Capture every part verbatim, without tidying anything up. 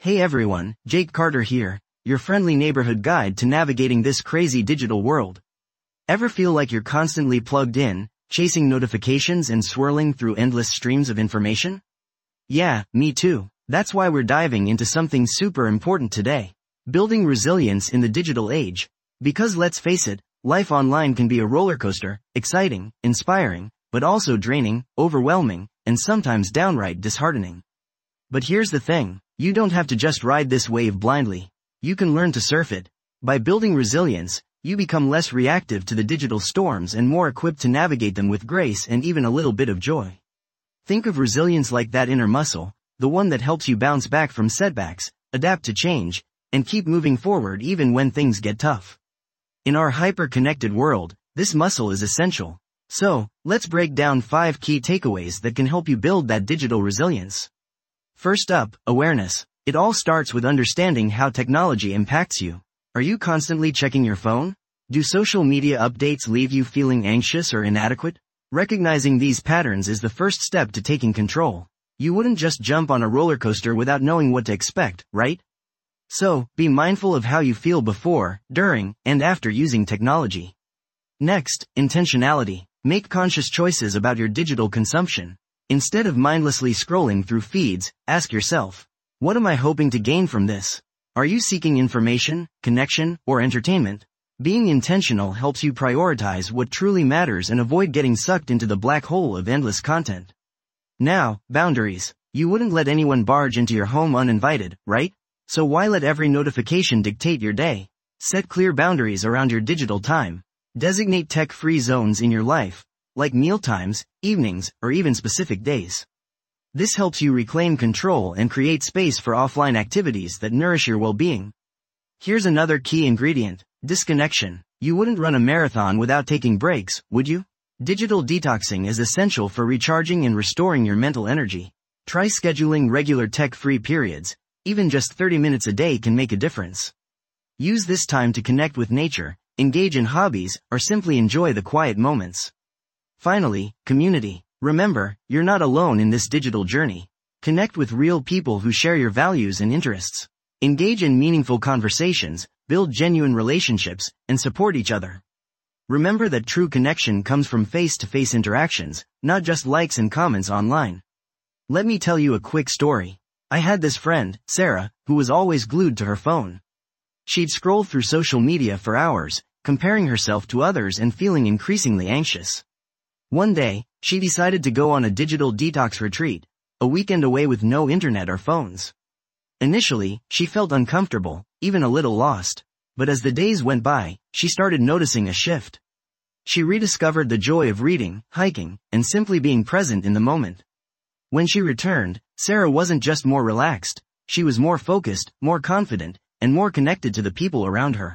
Hey everyone, Jake Carter here, your friendly neighborhood guide to navigating this crazy digital world. Ever feel like you're constantly plugged in, chasing notifications and swirling through endless streams of information? Yeah, me too. That's why we're diving into something super important today. Building resilience in the digital age. Because let's face it, life online can be a roller coaster, exciting, inspiring, but also draining, overwhelming, and sometimes downright disheartening. But here's the thing. You don't have to just ride this wave blindly. You can learn to surf it. By building resilience, you become less reactive to the digital storms and more equipped to navigate them with grace and even a little bit of joy. Think of resilience like that inner muscle, the one that helps you bounce back from setbacks, adapt to change, and keep moving forward even when things get tough. In our hyper-connected world, this muscle is essential. So, let's break down five key takeaways that can help you build that digital resilience. First up, awareness. It all starts with understanding how technology impacts you. Are you constantly checking your phone? Do social media updates leave you feeling anxious or inadequate? Recognizing these patterns is the first step to taking control. You wouldn't just jump on a roller coaster without knowing what to expect, right? So, be mindful of how you feel before, during, and after using technology. Next, intentionality. Make conscious choices about your digital consumption. Instead of mindlessly scrolling through feeds, ask yourself, what am I hoping to gain from this? Are you seeking information, connection, or entertainment? Being intentional helps you prioritize what truly matters and avoid getting sucked into the black hole of endless content. Now, boundaries. You wouldn't let anyone barge into your home uninvited, right? So why let every notification dictate your day? Set clear boundaries around your digital time. Designate tech-free zones in your life, like mealtimes, evenings, or even specific days. This helps you reclaim control and create space for offline activities that nourish your well-being. Here's another key ingredient, disconnection. You wouldn't run a marathon without taking breaks, would you? Digital detoxing is essential for recharging and restoring your mental energy. Try scheduling regular tech-free periods. Even just thirty minutes a day can make a difference. Use this time to connect with nature, engage in hobbies, or simply enjoy the quiet moments. Finally, community. Remember, you're not alone in this digital journey. Connect with real people who share your values and interests. Engage in meaningful conversations, build genuine relationships, and support each other. Remember that true connection comes from face-to-face interactions, not just likes and comments online. Let me tell you a quick story. I had this friend, Sarah, who was always glued to her phone. She'd scroll through social media for hours, comparing herself to others and feeling increasingly anxious. One day, she decided to go on a digital detox retreat, a weekend away with no internet or phones. Initially, she felt uncomfortable, even a little lost, but as the days went by, she started noticing a shift. She rediscovered the joy of reading, hiking, and simply being present in the moment. When she returned, Sarah wasn't just more relaxed, she was more focused, more confident, and more connected to the people around her.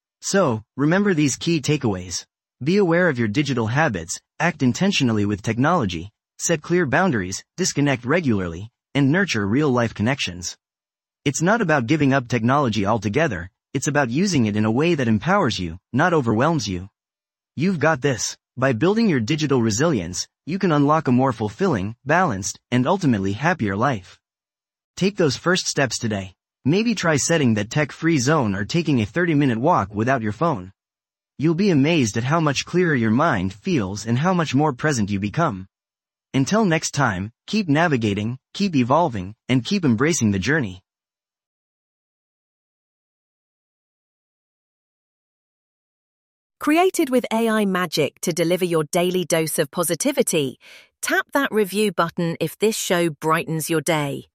So, remember these key takeaways. Be aware of your digital habits, act intentionally with technology, set clear boundaries, disconnect regularly, and nurture real-life connections. It's not about giving up technology altogether, it's about using it in a way that empowers you, not overwhelms you. You've got this. By building your digital resilience, you can unlock a more fulfilling, balanced, and ultimately happier life. Take those first steps today. Maybe try setting that tech-free zone or taking a thirty-minute walk without your phone. You'll be amazed at how much clearer your mind feels and how much more present you become. Until next time, keep navigating, keep evolving, and keep embracing the journey. Created with A I magic to deliver your daily dose of positivity, tap that review button if this show brightens your day.